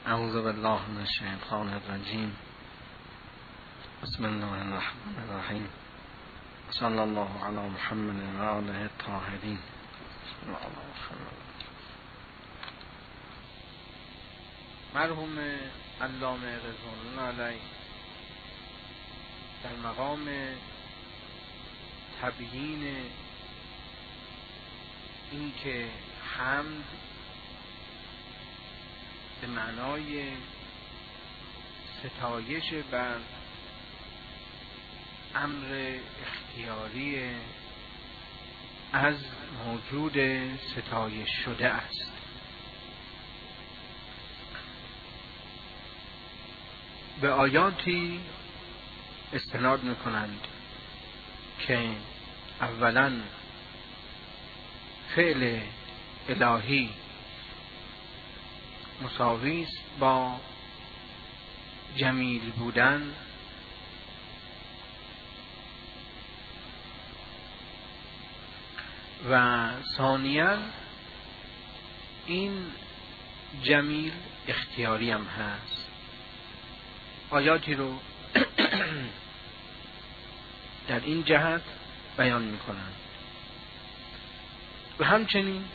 اعوذ بالله من الشیطان الرجیم. بسم الله الرحمن الرحیم. صلی الله علی محمد و آله الطاهرین. مرحوم علامه رضوان الله علیه در مقام تبیین این که حمد به معنای ستایش بر امر اختیاری از موجود ستایش شده است. به آیاتی استناد میکنند که اولا فعل الهی مساوی است با جمیل بودن و ثانیاً این جمیل اختیاری هم هست. آیاتی رو در این جهت بیان میکنند و همچنین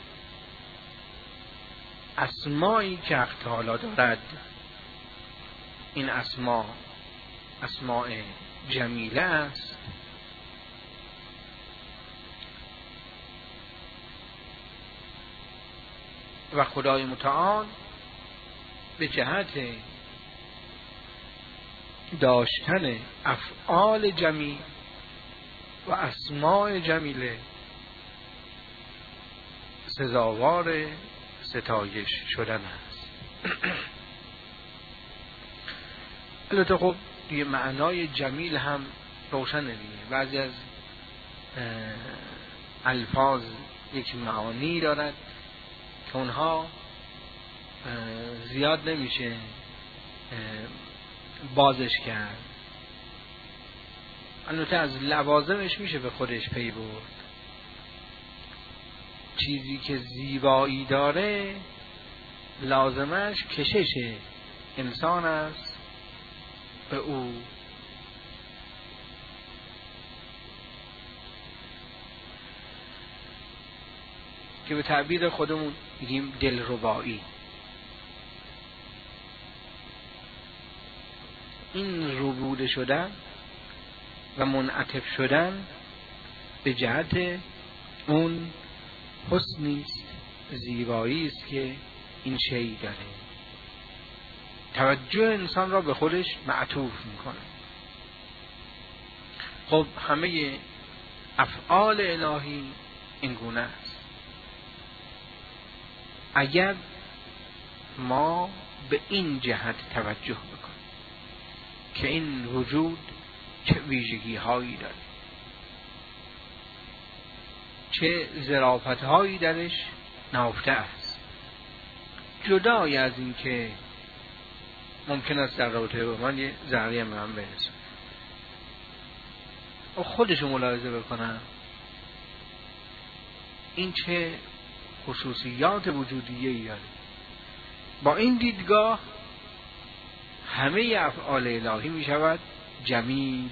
اسمایی که حق تعالی دارد، این اسماء جمیله است و خدای متعال به جهت داشتن افعال جمیل و اسماء جمیله سزاوار ستایش شدن است. البته خب یه معنای جمیل هم روشن دیگه. بعضی از الفاظ یک معانی دارد که اونها زیاد نمیشه بازش کرد. البته از لوازمش میشه به خودش پی برد. چیزی که زیبایی داره لازمش کشش انسان است به او. که به تعبیر خودمون میگیم دلربایی. این ربوده شدن و منعطف شدن به جهت اون حسنی است، زیبایی است که این شی داره، توجه انسان را به خودش معطوف میکنه. خب همه افعال الهی این گونه است. اگر ما به این جهت توجه بکنیم که این وجود چه ویژگی هایی داره، چه ظرافت هایی درش نهفته است، جدای از این که ممکن است در رابطه با من یه ذره من برسه و خودشو ملاحظه بکنم این چه خصوصیات وجودیه‌ای داره. با این دیدگاه همه افعال الهی می شود جمیل.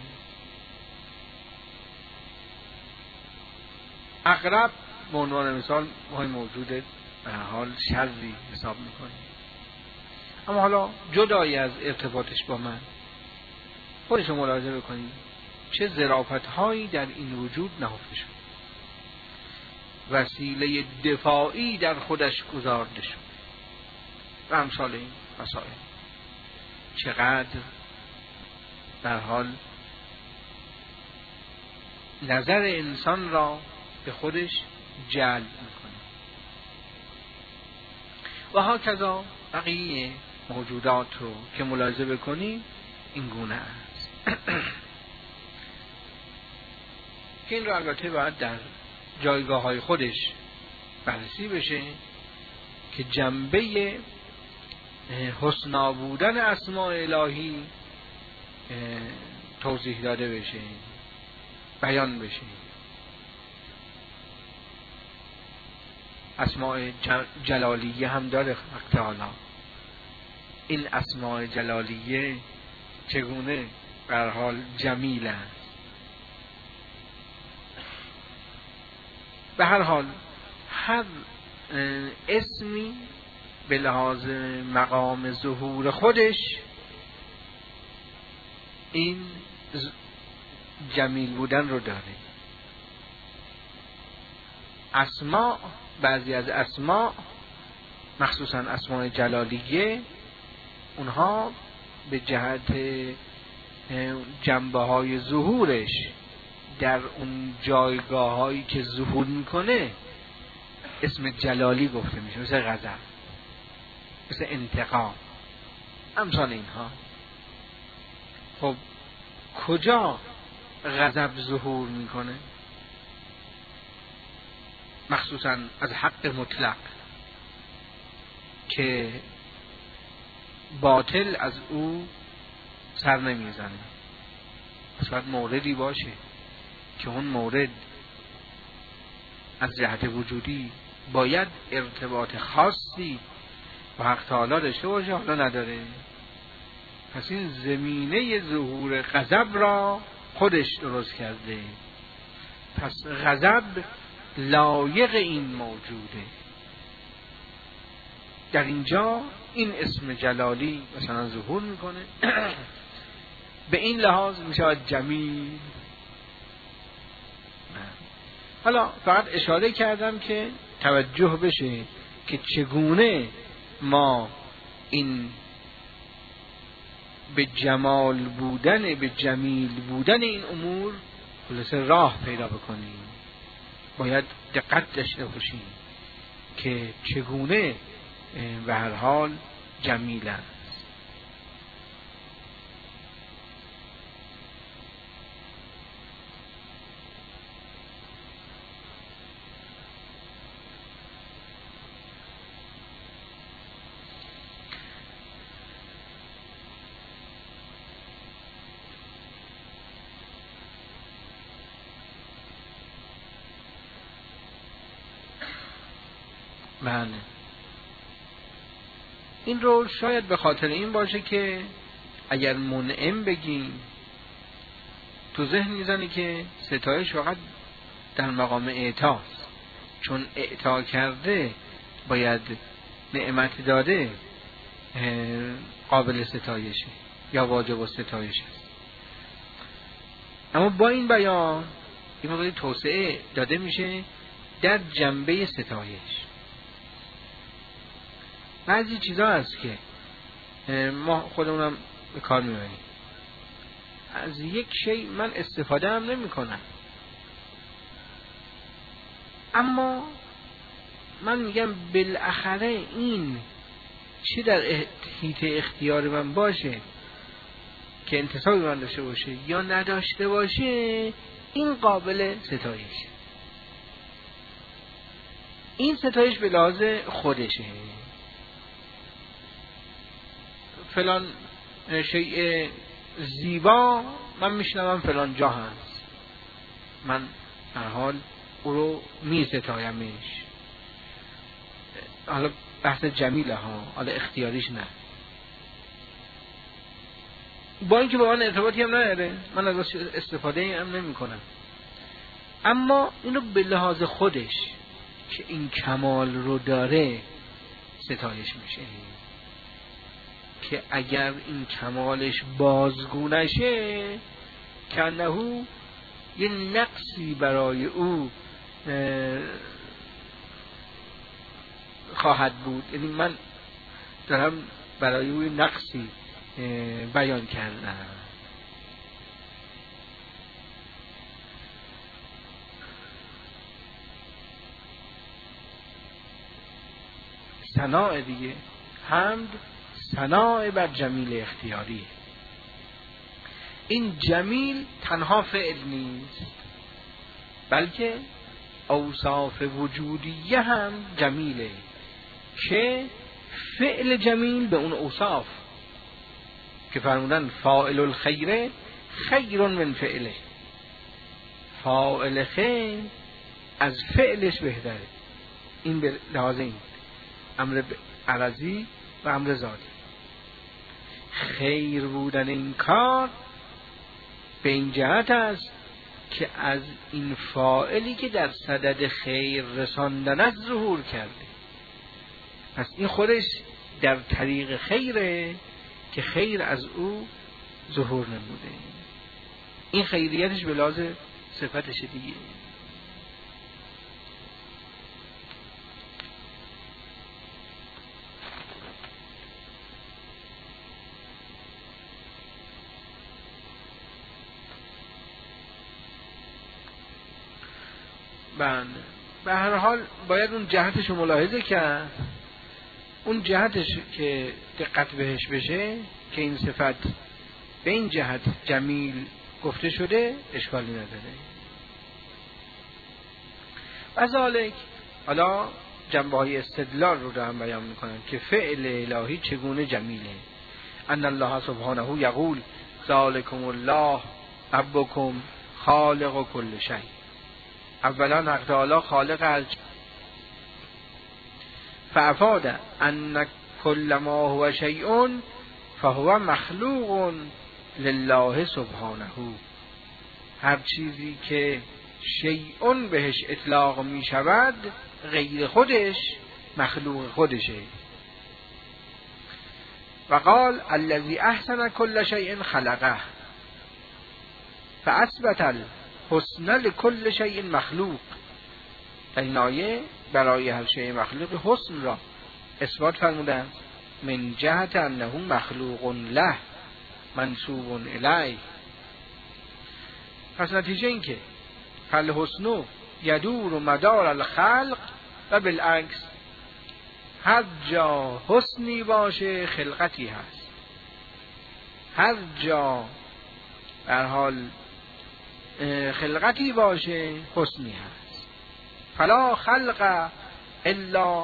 عقرب به عنوان مثال ما موجود به حال شرری حساب میکنیم، اما حالا جدای از ارتباطش با من خودشو ملاحظه بکنید چه ظرافت هایی در این وجود نهفته شد، وسیله دفاعی در خودش گذارده شد و امثال این مسائل. چقدر در حال نظر انسان را به خودش جلب میکنه و هاکذا بقیه موجودات رو که ملاحظه بکنی این گونه است. که این رو البته باید در جایگاه های خودش بررسی بشه که جنبه حسنا بودن اسماء الهی توضیح داده بشه، بیان بشه. اسماء جلالیه هم داره حق تعالی این اسماء جلالیه چگونه به هر حال جمیل است. به هر حال هر اسمی به لحاظ مقام ظهور خودش این جمیل بودن رو داره. اسماء، بعضی از اسماء مخصوصا اسماء جلالیه، اونها به جهت جنبه های ظهورش در اون جایگاه هایی که ظهور میکنه اسم جلالی گفته میشه، مثل غضب، مثل انتقام، امثال اینها. خب کجا غضب ظهور میکنه؟ مخصوصا از حق مطلق که باطل از او سر نمیزنه. پس باید موردی باشه که اون مورد از جهت وجودی باید ارتباط خاصی با حق تعالی داشته باشه، حالا نداره. پس این زمینه ظهور غضب را خودش درست کرده. پس غضب لایق این موجوده. در اینجا این اسم جلالی مثلا ظهور میکنه به این لحاظ میشه جمیل. حالا فقط اشاره کردم که توجه بشه که چگونه ما این به جمال بودن، به جمیل بودن این امور خلاصه راه پیدا بکنیم. باید دقت داشته باشیم که چگونه به هر حال جمیل است. بله، این رو شاید به خاطر این باشه که اگر منعم بگیم تو ذهن میزنی که ستایش فقط در مقام اعطاست، چون اعطا کرده باید نعمت داده قابل ستایشه یا واجب ستایش است. اما با این بیان این مقدار توسعه داده میشه در جنبه ستایش. بعضی چیزا هست که ما خودمونم به کار میبریم، از یک شی من استفاده هم نمی کنم، اما من میگم بالاخره این چی در حیطه اختیار من باشه که انتصابی من داشته باشه یا نداشته باشه، این قابل ستایش. این ستایش به لحاظ خودشه. فلان شیء زیبا من میشنوم فلان جا هست، من هر حال او رو می ستایمش. حالا بحث جمیله ها، حالا اختیاریش نه، با اینکه با من ارتباطی هم نداره، من از استفاده هم نمی کنم، اما اینو به لحاظ خودش که این کمال رو داره ستایش میشه، که اگر این کمالش بازگو نشه کنهو یه نقصی برای او خواهد بود. یعنی من دارم برای او نقصی بیان کردم. ثناء دیگه، حمد ثناء بر جمیل اختیاری. این جمیل تنها فعل نیست، بلکه اوصاف وجودیه هم جمیله، که فعل جمیل به اون اوصاف که فرمودن فاعل الخیر خیر من فعله، فاعل خیر از فعلش بهتره. این به لحاظ این امر عرضی و امر ذاتی. خیر بودن این کار به این جهت است که از این فاعلی که در صدد خیر رساندن است ظهور کرده. پس این خودش در طریق خیره که خیر از او ظهور نموده. این خیریتش به لحاظ صفتش دیگه. به هر حال باید اون جهتش رو ملاحظه کرد. اون جهتش که دقت بهش بشه که این صفت به این جهت جمیل گفته شده اشکالی نداره. وذالک، حالا جنبه های استدلال رو هم بیان میکنن که فعل الهی چگونه جمیله. ان الله سبحانه یقول ذالکم الله ربکم خالق کل شیء. اولا حق تعالی خالق هر چیز، فافاد ان کل ما هو شیء فهو مخلوق لله سبحانه. هر چیزی که شیء بهش اطلاق می شود غیر خودش مخلوق خودشه. و قال الذی احسن کل شیء خلقه فاثبت الحسن لكل شیء مخلوق. در این آیه برای هر شیء مخلوق حسن را اثبات فرمودند من جهت انه مخلوق له منسوب الیه. پس نتیجه این که فالحسن یدور مدار الخلق و بالعکس هر جا حسنی باشه خلقتی هست، هر جا در حال خلقتی باشه حسنی هست. فلا خلق الا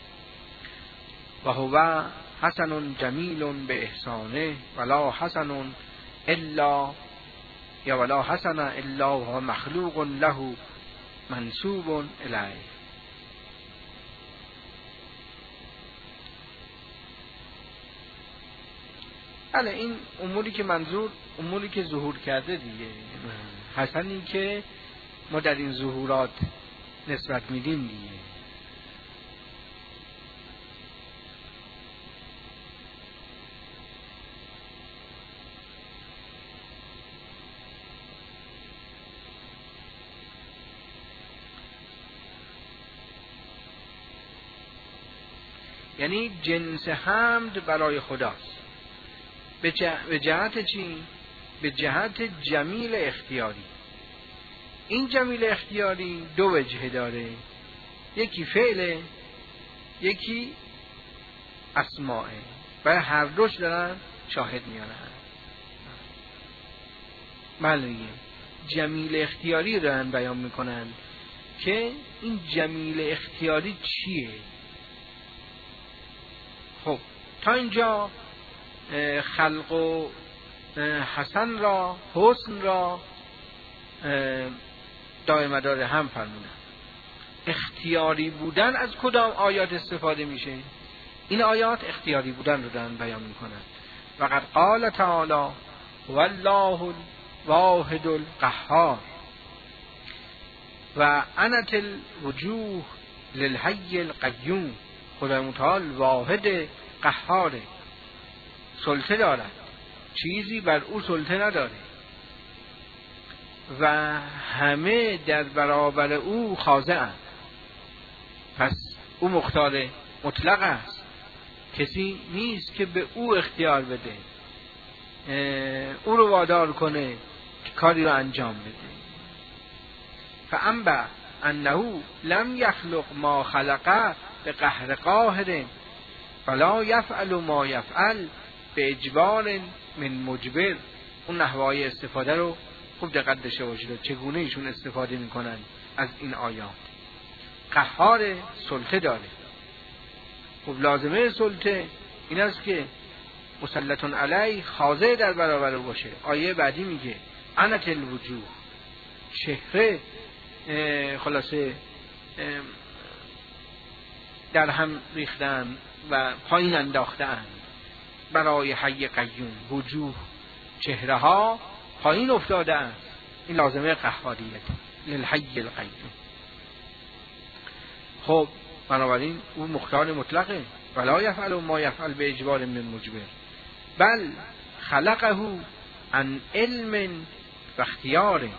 و هو حسن جمیل به احسانه ولا حسن الا یا ولا حسن الا و هو مخلوق له منسوب الیه. بله، این اموری که منظور اموری که ظهور کرده دیگه، حسنی که ما در این ظهورات نسبت میدیم دیگه. یعنی جنس حمد برای خداست. به جهت چی؟ به جهت جمیل اختیاری. این جمیل اختیاری دو وجه داره، یکی فعله یکی اسماعه، برای هر دوش دارن شاهد میارن. بله، جمیل اختیاری دارن بیان میکنن که این جمیل اختیاری چیه. خب تا اینجا خلق و حسن را، حسن را دائم داره هم فرمودن. اختیاری بودن از کدام آیات استفاده میشه؟ این آیات اختیاری بودن رو دارن بیان میکنن. و قد قال تعالی والله الواحد القهار و انت الوجوه للحی القیوم. خدای متعال واحد قهاره، سلطه دارد، چیزی بر او سلطه نداره و همه در برابر او خاضع‌اند. پس او مختار مطلق است، کسی نیست که به او اختیار بده، او رو وادار کنه که کاری رو انجام بده. فانبأ انه لم یخلق ما خلق به قهر قاهر فلا یفعل ما یفعل به اجبار من مجبر. اون نحوهای استفاده رو خوب دقت داشته باشید چگونه ایشون استفاده میکنن از این آیات. قهار، سلطه داره. خب لازمه سلطه این است که مسلطون علی، خاضع در برابر باشه. آیه بعدی میگه انت الوجوه، چهره خلاصه در هم ریختن و پایین انداختن. برای حی قیوم. وجوه، چهره ها پایین افتاده است. این لازمه قهاریت للحی القیوم. خب بنابراین او مختار مطلقه. ولا یفعل ما یفعل به اجبار من مجبر، بل خلقه عن علم و اختیار.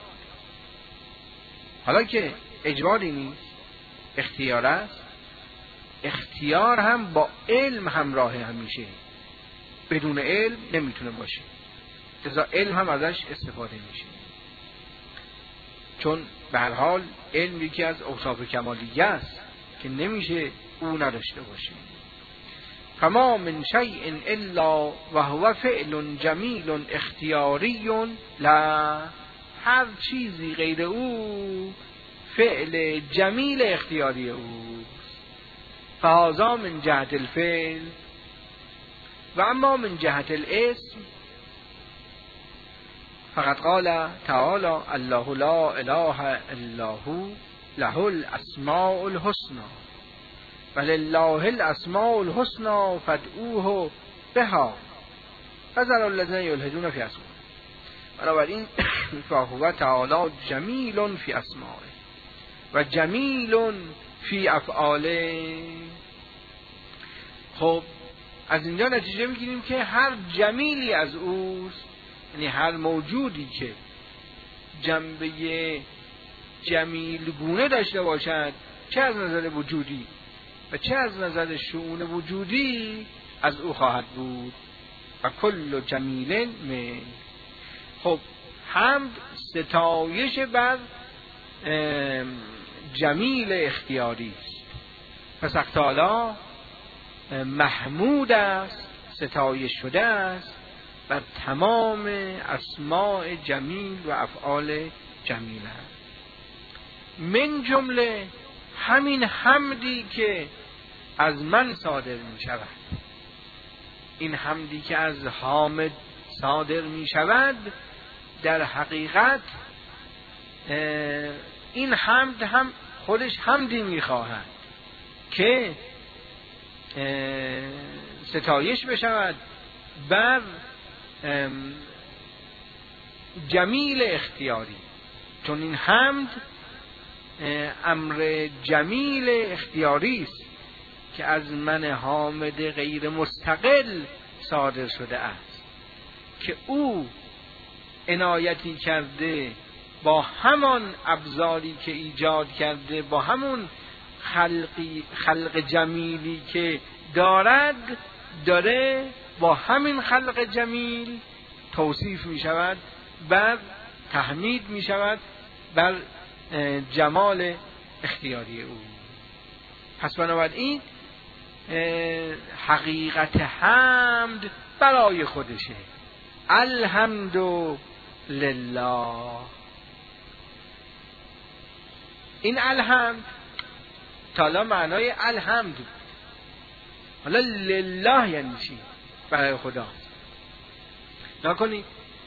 حالا که اجباری نیست، اختیار است، اختیار هم با علم همراه همیشه، بدون علم نمیتونه باشه، لذا علم هم ازش استفاده میشه، چون به هر حال علم یکی از اوصاف کمالیه است که نمیشه او نداشته باشه. فما من شیء الا وهو فعل جمیل اختیاری لا، هر چیزی غیر او فعل جمیل اختیاری اوست. فهذا من جهت الفعل و اما من جهت الاسم فقد قال تعالی الله لا اله الا هو له الاسماء الحسنى ولله الاسماء الحسنى فادعوه بها فذروا الذين يلحدون في اسمائه. بنابراین فهو تعالی جمیل فی اسمائه و جمیل فی افعاله. خب از اینجا نتیجه میگیریم که هر جمیلی از اوست، یعنی هر موجودی که جنبه جمیل گونه داشته باشد، چه از نظر وجودی و چه از نظر شؤون وجودی، از او خواهد بود. و کل جمیل من. خب حمد ستایش بر جمیل اختیاری است. پس تعالی محمود است، ستایش شده است بر تمام اسماء جمیل و افعال جمیل است. من جمله همین حمدی که از من صادر می شود، این حمدی که از حامد صادر می شود، در حقیقت این حمد هم خودش حمدی می خواهد که ستایش بشود بر جمیل اختیاری، چون این حمد امر جمیل اختیاری است که از من حامد غیر مستقل صادر شده است، که او عنایتی کرده با همان ابزاری که ایجاد کرده، با همون خلق جمیلی که داره با همین خلق جمیل توصیف می شود، بر تحمید می شود بر جمال اختیاری او. پس بنابراین حقیقت حمد برای خودشه. الحمد لله. این الحمد تالا معنای الحمد، حالا لله یعنی چی؟ برای خدا. نکنید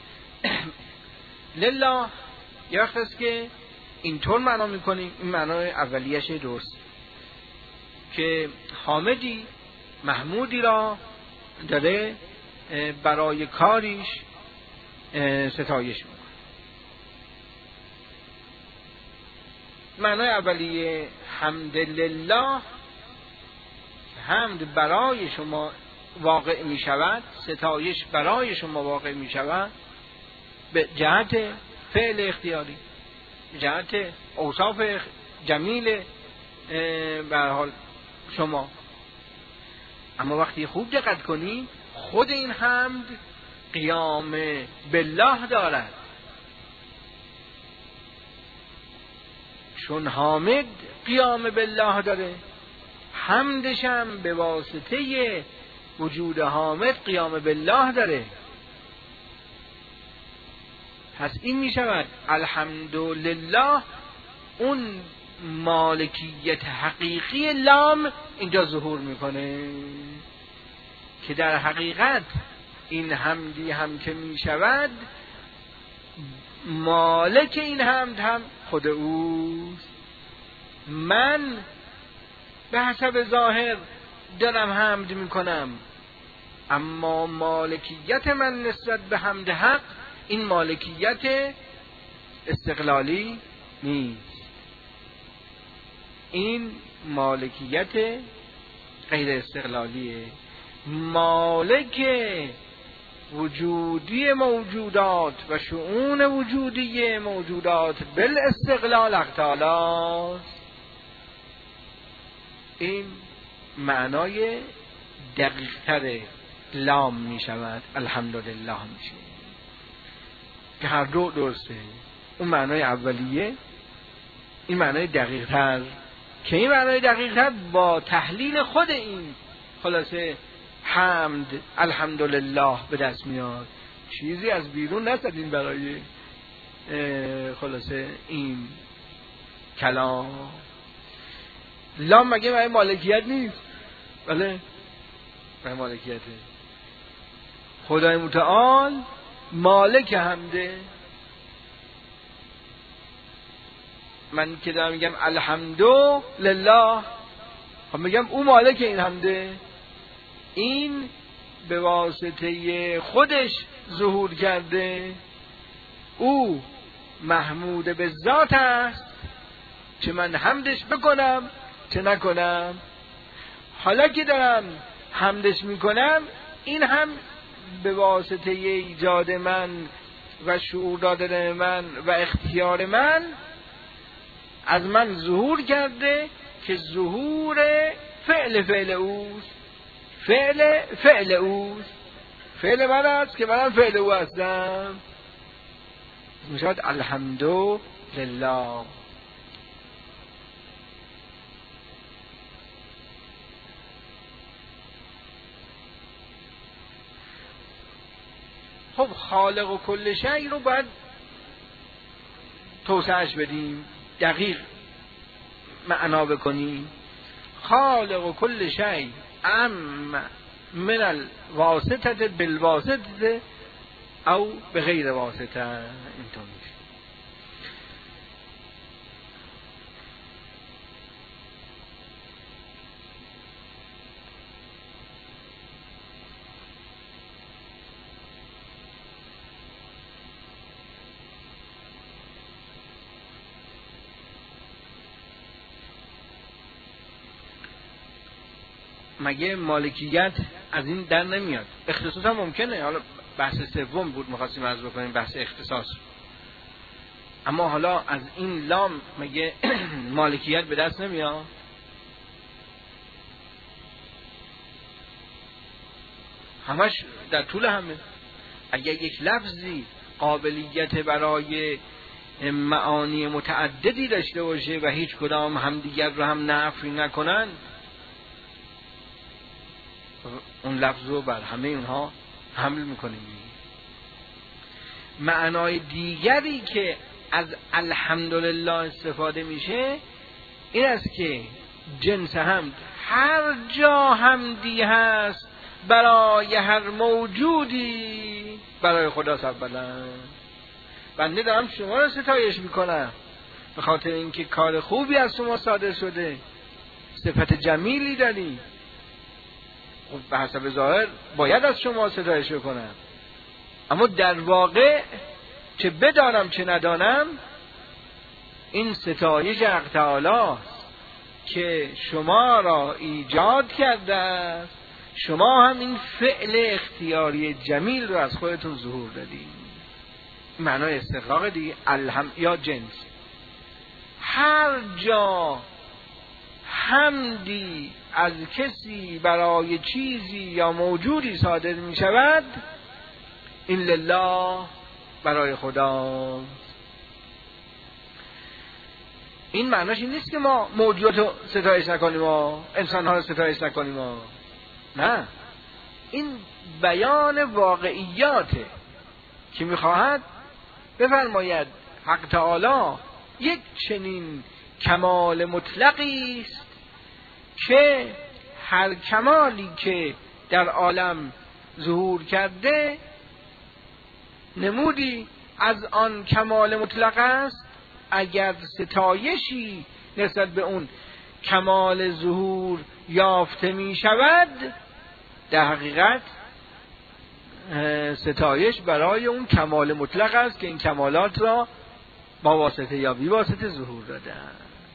لله یه وقت است که اینطور معنا میکنیم، این معنای اولیش درست، که حامدی محمودی را داره برای کاریش ستایش میکنه. معنای اولیه حمد لله، حمد برای شما واقع می شود، ستایش برای شما واقع می شود به جهت فعل اختیاری، به جهت اوصاف جمیل به هر حال شما. اما وقتی خوب دقت کنید، خود این حمد قیام بالله دارد، چون حامد قیام بالله داره، حمدش هم به واسطه وجود حامد قیام بالله داره. پس این می شود الحمدلله، اون مالکیت حقیقی لام اینجا ظهور میکنه، که در حقیقت این حمدی هم که می شود، مالک این حمد هم خود اوست. من به حسب ظاهر دارم حمد میکنم، اما مالکیت من نسبت به حمد حق این مالکیت استقلالی نیست، این مالکیت غیر استقلالیه. مالک وجودی موجودات و شؤون وجودی موجودات بالاستقلال حق تعالی است. این معنای دقیق‌تر لام می شود، الحمدلله می شود که هر دو درسته. اون معنای اولیه، این معنای دقیق‌تر که این معنای دقیق‌تر با تحلیل خود این خلاصه حمد الحمدلله به دست میاد. چیزی از بیرون نزدیم برای خلاصه این کلام. لام مگه برای مالکیت نیست؟ بله برای مالکیته. خدای متعال مالک حمده. من که دارم میگم الحمدلله، خب میگم او مالک این حمده، این به واسطه خودش ظهور کرده، او محمود به ذات است، چه من حمدش بکنم چه نکنم. حالا که دارم حمدش میکنم این هم به واسطه ایجاد من و شعور دادن من و اختیار من از من ظهور کرده که ظهور فعل اوست، فعل اوست، فعل من است که منم فعل او هستم. میشود الحمدلله. خب خالق و کل شیء رو باید توسعه‌اش بدیم، دقیق معنا بکنیم. خالق و کل شیء ام من الواسطه بالواسطه او به غیر واسطه، اینطور میشه. مگه مالکیت از این در نمیاد؟ اختصاص هم ممکنه، حالا بحث سوم بود می‌خواستیم عرض بکنیم، بحث اختصاص. اما حالا از این لام مگه مالکیت به دست نمیاد؟ همش در طول همه. اگر یک لفظی قابلیت برای معانی متعددی داشته باشه و هیچ کدام هم دیگر رو هم نفی نکنن، اون لفظ رو بر همه اونها حمل میکنیم. معنای دیگری که از الحمدلله استفاده میشه این است که جنس حمد هر جا حمدی هست برای هر موجودی برای خداست. اولا بنده دارم شما رو ستایش میکنم به خاطر اینکه کار خوبی از شما صادر شده، صفت جمیلی داری، به حسب ظاهر باید از شما ستایش کنم، اما در واقع چه بدانم چه ندانم این ستایش حق تعالی است که شما را ایجاد کرده است. شما هم این فعل اختیاری جمیل رو از خودتون ظهور دادید. معنای استقراق دیگه یا جنس. هر جا حمدی از کسی برای چیزی یا موجودی صادر می شود این لله برای خدا. این معناش این نیست که ما موجودات رو ستایش نکنیم و انسان ها رو ستایش نکنیم و نه، این بیان واقعیاته که میخواهد بفرماید حق تعالی یک چنین کمال مطلقی است که هر کمالی که در عالم ظهور کرده نمودی از آن کمال مطلق است. اگر ستایشی نسبت به اون کمال ظهور یافته می شود در حقیقت ستایش برای اون کمال مطلق است که این کمالات را با واسطه یا بی واسطه ظهور دادن.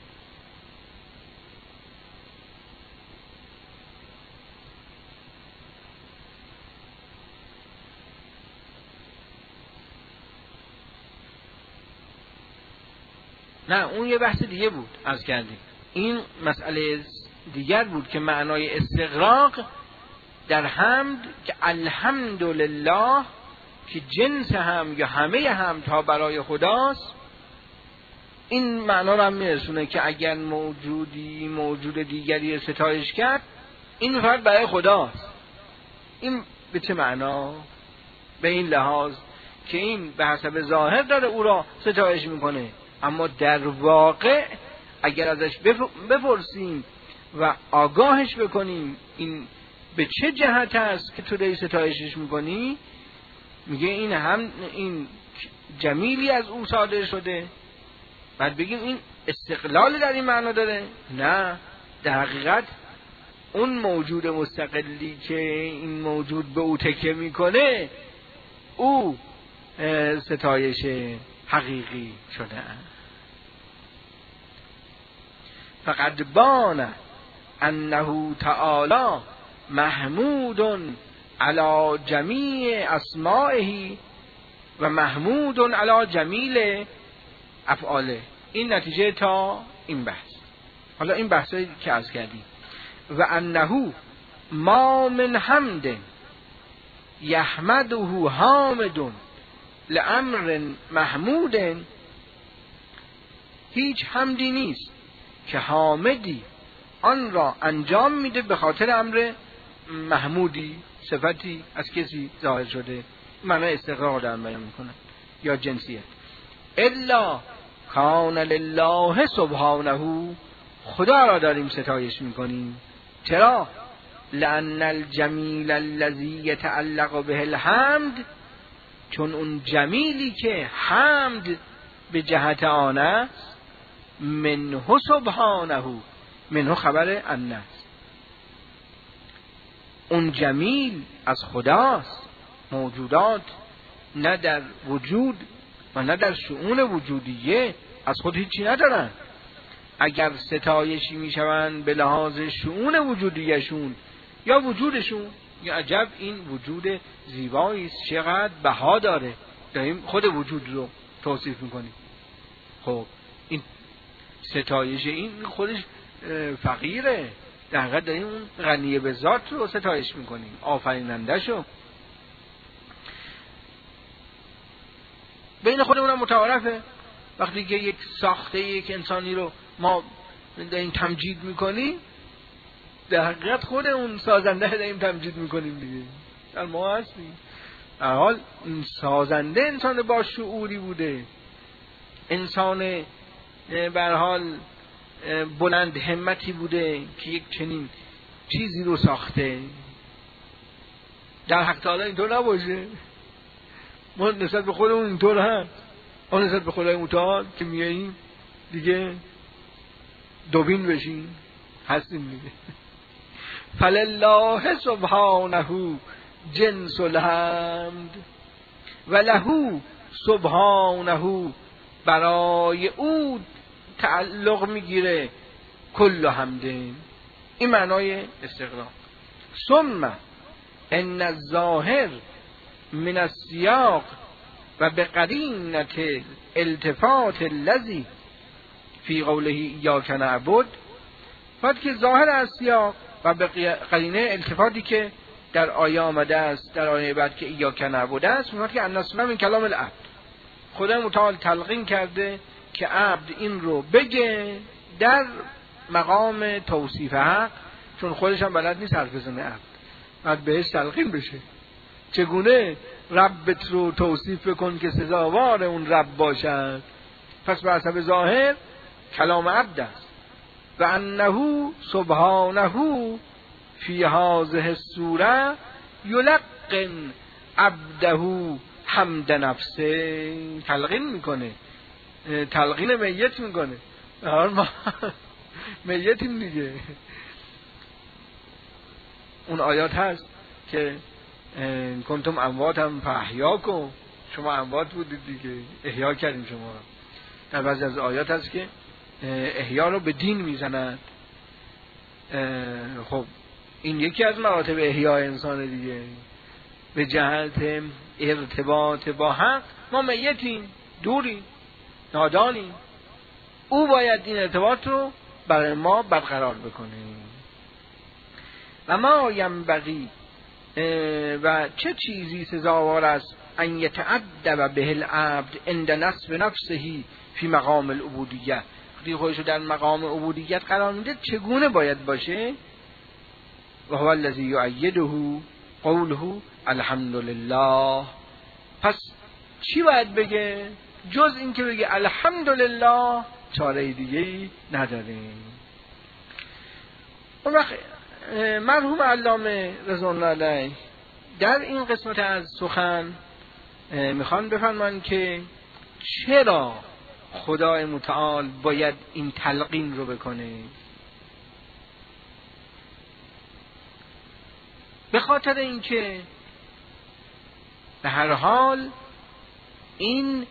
نه اون یه بحث دیگه بود عرض کردیم. این مسئله دیگر بود که معنای استغراق در حمد که الحمدلله که جنس هم یا همه هم تا برای خداست، این معنا رو هم میرسونه که اگر موجود دیگری ستایش کرد این فرد برای خداست. این به چه معنا؟ به این لحاظ که این به حسب ظاهر داره او را ستایش میکنه، اما در واقع اگر ازش بپرسیم و آگاهش بکنیم این به چه جهت است که تو داری ستایشش میکنی، میگه این جمیلی از او صادر شده. بعد بگیم این استقلال در این معنا داره؟ نه، در حقیقت اون موجود مستقلی که این موجود به او تکیه میکنه او ستایش حقیقی شده. فقد بان انه تعالی محمود علی جمیع اسمائه و محمود علی جمیل افعاله. این نتیجه تا این بحث. حالا این بحثایی که عرض کردیم و انه ما من حمد یحمده حامد لامر محمود، هیچ حمدی نیست که حامدی آن را انجام میده به خاطر امر محمودی، صفتی از کسی ظاهر شده. معنی استقرار در بیان میکنه یا جنسیت. الا کان لله سبحانه، خدا را داریم ستایش میکنیم. چرا؟ لأن الجمیل الذی یتعلق به الحمد، چون اون جمیلی که حمد به جهت آن است، منه سبحانه، منه خبر ان است، اون جمیل از خداست. موجودات نه در وجود و نه در شؤون وجودیه از خود هیچی ندارن. اگر ستایشی میشوند به لحاظ شؤون وجودیشون یا وجودشون، یا عجب این وجود زیبایی است، چقدر بها داره، داریم خود وجود رو توصیف میکنیم. خب این ستایش این خودش فقیره، در حقیقت داریم اون غنی به ذات رو ستایش میکنیم، آفریننده شو. بین خودمون هم متعارفه وقتی که یک ساخته یک انسانی رو ما داریم تمجید میکنیم، در حقیقت خود اون سازنده داریم تمجید میکنیم دیگه، در ما هستیم. در حال این سازنده انسان با شعوری بوده، انسان به هر حال بلند همتی بوده که یک چنین چیزی رو ساخته. در حق تعالی اینطور نباشه. ما نسبت به خودمون اینطور هست، ما نسبت به خدای متعال که میاییم دیگه دوبین بشیم هستیم دیگه. فلله سبحانه جنس الحمد و له سبحانه، برای او تعلق میگیره کل حمدین. این معنای استقرار. ثم ان الظاهر من السیاق و به قرینه التفات الذی فی قوله ایاک نعبد، بعد که ظاهر از سیاق و به قرینه التفاتی که در آیه آمده است، در آیه بعد که ایاک نعبد است، میگه که الناس من کلام العبد، خدای متعال تلقین کرده که عبد این رو بگه در مقام توصیف حق، چون خودش هم بلد نیست حرف بزنه عبد، بعد بهش تلقین بشه چگونه ربت رو توصیف بکن که سزاوار اون رب باشد. پس به حسب ظاهر کلام عبد است. و انه سبحانه فی هذه السوره یلقن عبده حمد نفسه، تلقین میکنه، تلقین میت میکنه. ما میتیم دیگه. اون آیات هست که کنتم امواتم فاحیاکم، شما اموات بودید دیگه، احیا کردیم شما را. در بعضی از آیات هست که احیا رو به دین میزنند. خب این یکی از مراتب احیای انسان دیگه. به جهت ارتباط با حق ما میتیم، دوریم، نادانیم، او باید این ارتباط رو برای ما برقرار بکنه. و ما ینبغی، و چه چیزی سزاوار است ان یتأدب به العبد عند نصب نفسه فی مقام العبودیه، وقتی خودش رو در مقام عبودیت قرار میده چگونه باید باشه؟ و هو الذی یؤیده قوله الحمدلله. پس چی باید بگه جز این که بگه الحمدلله؟ چاره دیگه‌ای نداریم. اون وقت مرحوم علامه رضوان الله علیه در این قسمت از سخن میخوان بفرمان که چرا خدای متعال باید این تلقین رو بکنه. به خاطر اینکه به هر حال این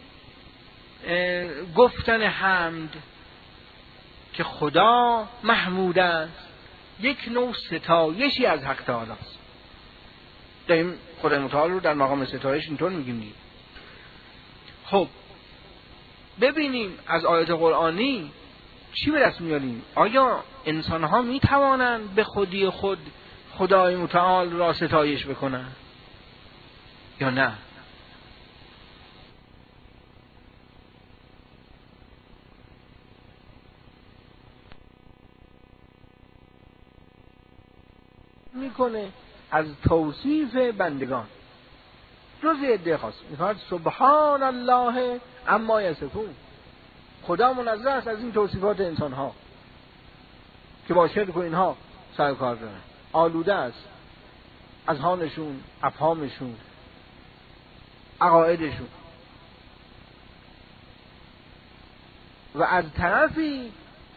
گفتن حمد که خدا محمود است یک نوع ستایشی از حق تعالی است. داریم خدای متعال رو در مقام ستایش اینطور میگیم دید. خب ببینیم از آیات قرآنی چی به دست میاریم. آیا انسان ها میتوانند به خودی خود خدای متعال را ستایش بکنن یا نه؟ میکنه از توصیف بندگان جز عده خاص میخواد سبحان الله اما یصفون، خدا منزه است از این توصیفات انسان ها که با شرک و اینها سر کار دارن، آلوده است از هانشون، افهامشون، عقایدشون. و از طرفی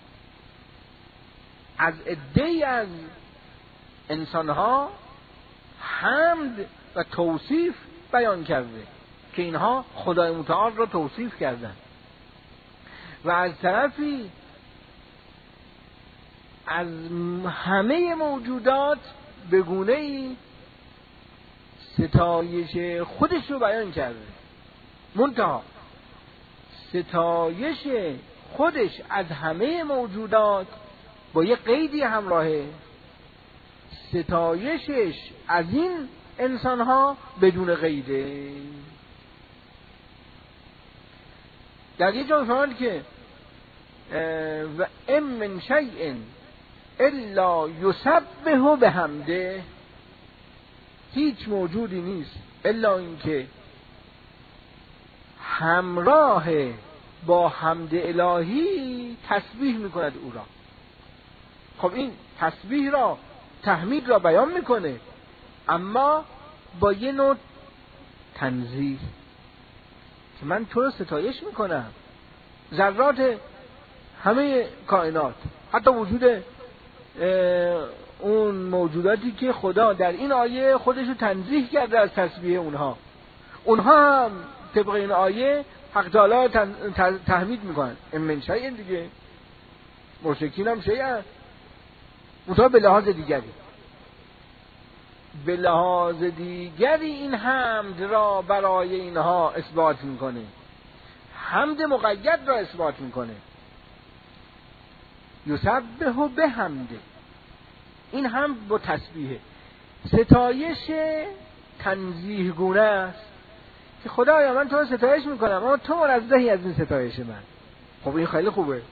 از عده‌ای از انسانها حمد و توصیف بیان کرده که اینها خدای متعال را توصیف کردن. و از طرفی از همه موجودات به گونه‌ای ستایش خودش رو بیان کرده. منتها ستایش خودش از همه موجودات با یه قیدی همراهه، ستایشش از این انسان‌ها بدون قیده. در یه جا فرمود که و ام من شیء الا یسبح بحمده، هیچ موجودی نیست الا اینکه همراه با حمد الهی تسبیح میکند او را. خب این تسبیح را، تحمید را بیان میکنه، اما با یه نوع تنزیه که من تو رو ستایش میکنم. ذرات همه کائنات، حتی وجود اون موجوداتی که خدا در این آیه خودش رو تنزیه کرده از تسبیح اونها هم طبق این آیه حق تعالی تحمید میکنن. من شیء دیگه، مشرکین هم شیء، منتها به لحاظ دیگری این حمد را برای اینها اثبات میکنه، حمد مقید را اثبات میکنه. یسبح بحمده، این هم با تسبیحه. ستایش تنزیه گونه است که خدایا من تو رو ستایش میکنم اما تو منزهی از این ستایش من. خب این خیلی خوبه.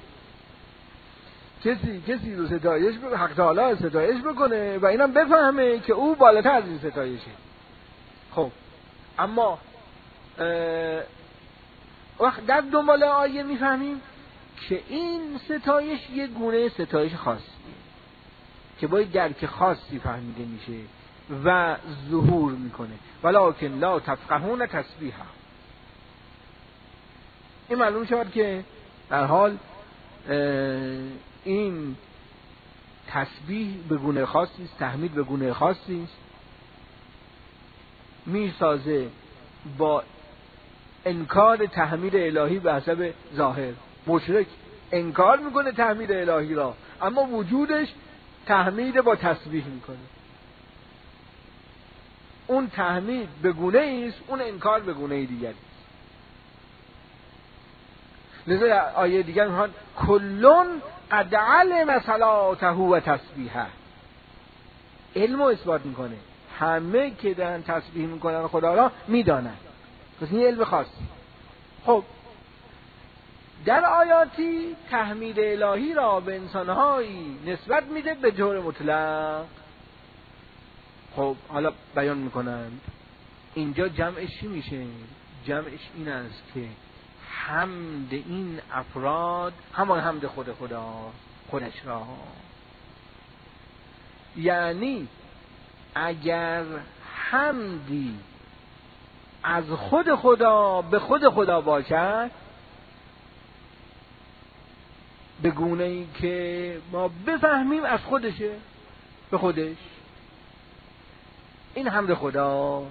کسی رو ستایش حق تعالی ستایش بکنه و اینم بفهمه که او بالاتر از این ستایشه. خب اما وقت در دنبال آیه میفهمیم که این ستایش یک گونه ستایش خاصی که باید درک خاصی فهمیده میشه و ظهور میکنه. ولکن لا تفقهون تسبیحه. این معلوم شد که در حال این تسبیح به گونه خاصی است، تحمید به گونه خاصی است میسازه با انکار تحمید الهی به حسب ظاهر. مشرک انکار میکنه تحمید الهی را، اما وجودش تحمید با تسبیح میکنه. اون تحمید به گونه ایست، اون انکار به گونه دیگری. لذا آیه دیگر میخوان کلون قد علم صلاته و تسبیحه. علم رو اثبات میکنه، همه که دارن تسبیح میکنن خدا را میدانن، پس این علم خاصی. خب در آیاتی تحمید الهی را به انسانهایی نسبت میده به طور مطلق. خب حالا بیان میکنند اینجا جمعش چی میشه؟ جمعش این است که حمد این افراد همان حمد خودش را. یعنی اگر حمدی از خود خدا به خود خدا باشد به گونه ای که ما بفهمیم از خودشه به خودش، این حمد خدا.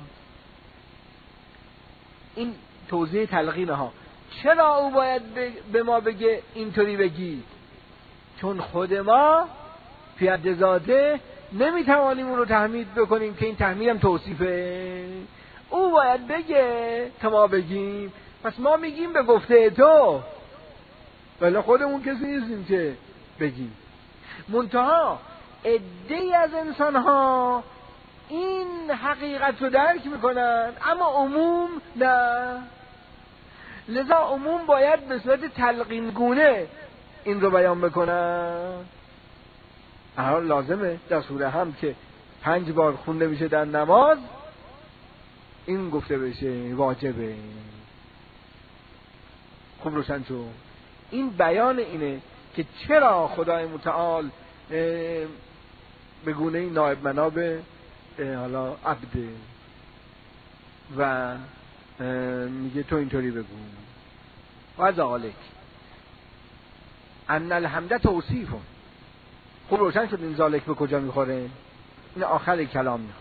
این توضیح تلقینه ها. چرا او باید به ما بگه اینطوری بگی؟ چون خود ما فی حد ذاته نمیتوانیم اون رو تحمید بکنیم که این تحمید هم توصیفه. او باید بگه تا ما بگیم، پس ما میگیم به گفته تو، ولی خودمون کسی نیستیم که بگیم. منتها عده‌ای از انسان ها این حقیقت رو درک میکنن، اما عموم نه. لذا عموم باید به صورت تلقین گونه این رو بیان بکنن. احال لازمه در سوره هم که 5 بار خونده میشه در نماز این گفته بشه، واجبه. خوب روشن شد. این بیان اینه که چرا خدای متعال به گونه نائب مناب حالا عبده و میگه تو اینطوری بگو. و ذالک ان الحمد توصیف. خوب روشن شد این ذالک به کجا میخوره؟ این آخر کلام میخوره.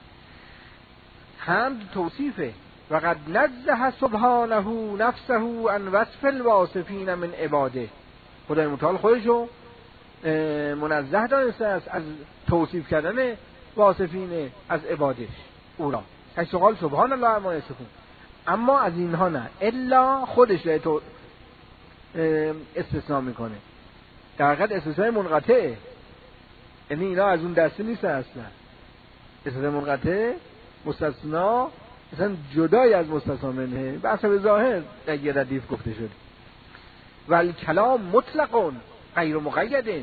حمد توصیفه. و قد نزه سبحانه نفسه عن وصف الواصفین من عباده. خدای متعال خودشو منزه دانسته است از توصیف کردن واصفین از عبادش او را. قال سبحان الله عما یصفون. اما از اینها نه، الا خودش را تو استثناء میکنه. در حقیقت استثناء منقطعه، یعنی اینا از اون دسته نیست اصلا. استثناء منقطع مستثنا اصلا جدای از مستثنا منه، به حسب ظاهر در یه ردیف گفته شده. ول کلام مطلقون غیر مقیده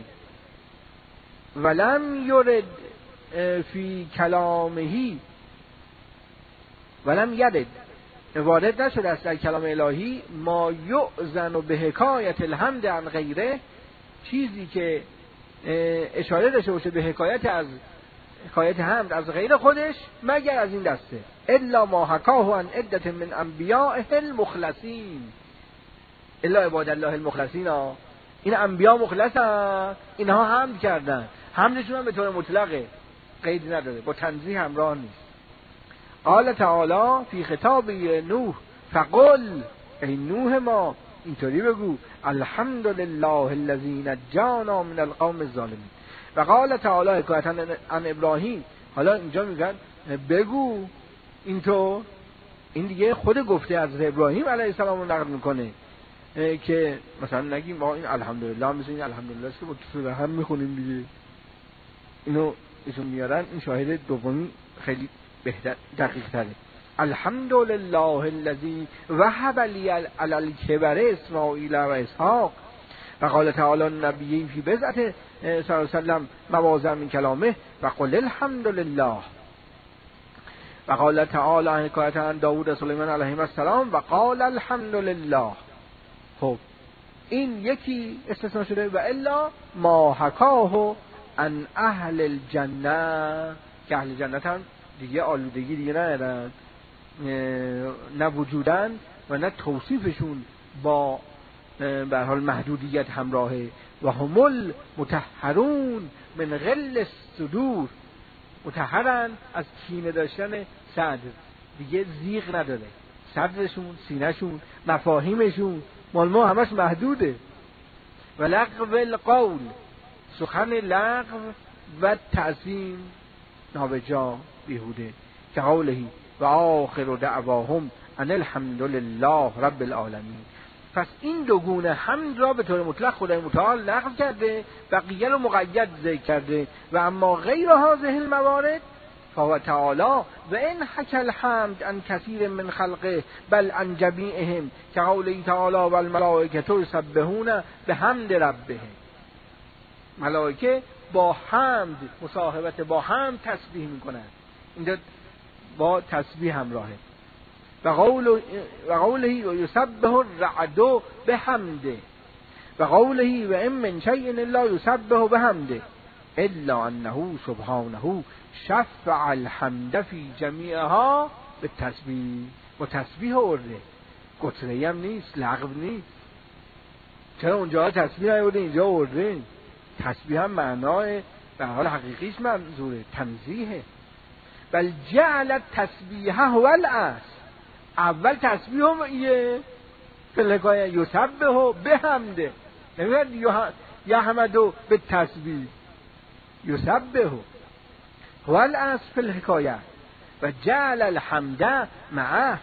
ولم یرد فی کلامهی ولم یرد، وارد نشده است در کلام الهی ما یؤذن به حکایت الحمد عن غیره، چیزی که اشاره داشته باشه به حکایت حمد از غیر خودش مگر از این دسته. الا ما حکاه عن عدة من انبیائه المخلصین. الا عباد الله المخلصین. این انبیا مخلصن، اینها حمد کردن، حمدشون هم به طور مطلقه، قید نداره، با تنزیه همراه نیست. قال تعالی فی خطاب نوح فقل، ای نوح ما اینطوری بگو الحمد لله الذی نجانا من القوم الظالمین. و قال تعالی حکایتا عن ابراهیم. حالا اینجا میگن بگو اینطور، این دیگه خود گفته از ابراهیم علیه السلام رو نقل میکنه که مثلا نگیم ما این الحمدلله مثل این الحمدلله است که با سوره هم میخونیم دیگه. اینو ایشون میارن، این شاهد دومی خیلی بهتر دقیق تره. الحمدلله الذی وهب لی علی الکبر اسماعیل و اسحاق. و قال تعالی نبی فی بضعة صلی الله علیه وسلم مواضع من کلامه و قل الحمدلله. و قال تعالی حکایت عن داوود و سلیمان علیهم السلام و قال الحمدلله. خب این یکی استثناء شده. و الا ما حکاه عن اهل الجنه، که اهل جنت هم دیگه آلودگی دیگه ندارن، نه وجودن و نه توصیفشون با به هر حال محدودیت همراهه. و همل مطهرون من غل الصدور، مطهرن از کینه داشتن صدر. دیگه زیغ نداره، صدرشون، سینهشون، مفاهیمشون مال ما همش محدوده. و لغو القول، سخن لغو و تعظیم نابجا بیهوده، که قولهی و آخر دعواهم ان الحمد لله رب العالمین. پس این دو گونه حمد را به طور مطلق خدای متعال لغو کرده، بقیه رو مقید ذکر کرده. و اما غیر هذه الموارد فهو تعالی و ان حکی الحمد عن کثیر من خلقه بل عن جمیعهم، که قوله تعالی و الملائکه یسبحون بحمد ربهم. ملائکه با حمد، مصاحبت با حمد تسبیح میکنند، اینجا با تسبیح همراهه. و قوله یسبح الرعد بحمده، و قوله و ان من شیء الا یسبح بحمده الا انه سبحانه شفع الحمد فی جمیعها بالتسبیح. و تسبیح ارده، قطره هم نیست، لغو نیست. چرا اونجا تسبیح نیورده اینجا ارده؟ تسبیح هم معنای به حال حقیقیش منظوره، تنزیهه. بل جعل التسبیح هو الاصل، اول تسبیح هم ایه فلقای یسبح بحمده، نمیاد یحمدو به تسبیح، یسبح هو الاصل فی الحکایه و جعل الحمد معه.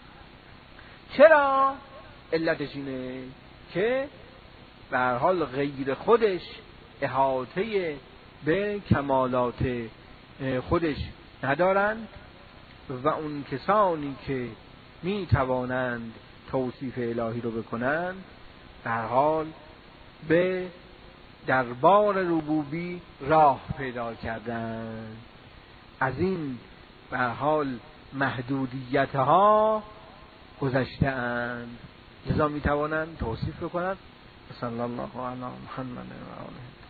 چرا؟ علتش اینه که به هر حال غیر خودش احاطه به کمالات خودش ندارند و اون کسانی که می توانند توصیف الهی رو بکنند به هر حال به دربار ربوبی راه پیدا کردند. از این به هر حال محدودیت ها گذشته اند، لذا می توانند توصیف بکنند. صلی الله علی محمد و آله.